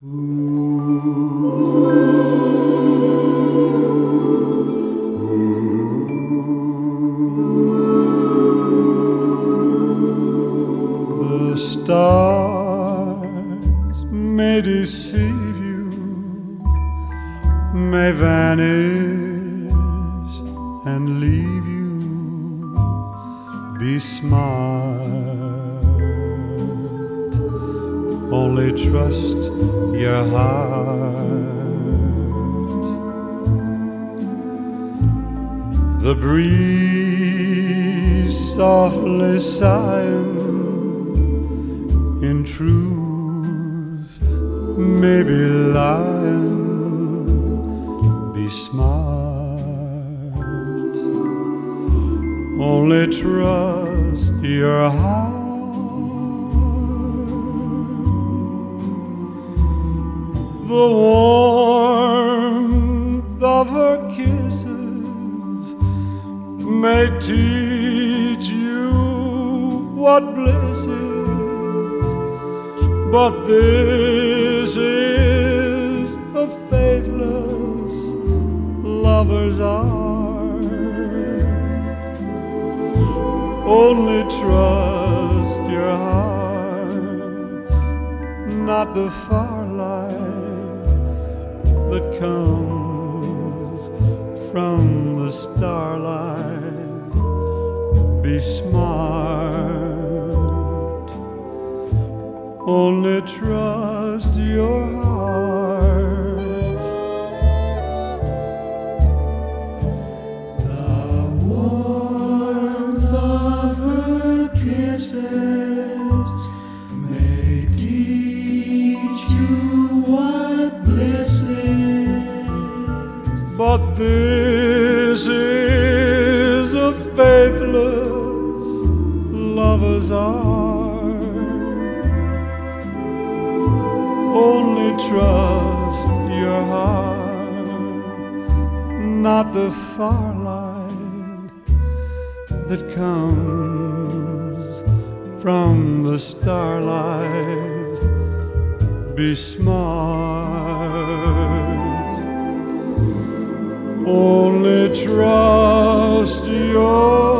The stars may deceive you, may vanish and leave you. Be smart, only trust your heart. The breeze softly sighing, in truth, may be lying. Be smart, only trust your heart. The warmth of her kisses may teach you what bliss is. But this is a faithless lover's art. Only trust your heart, not the firelight that comes from the starlight. Be smart, only trust your heart. The warmth of her kisses may teach you what bliss is. But this is a faithless lover's art. Only trust your heart, not the firelight that comes from the starlight. Be smart, only trust your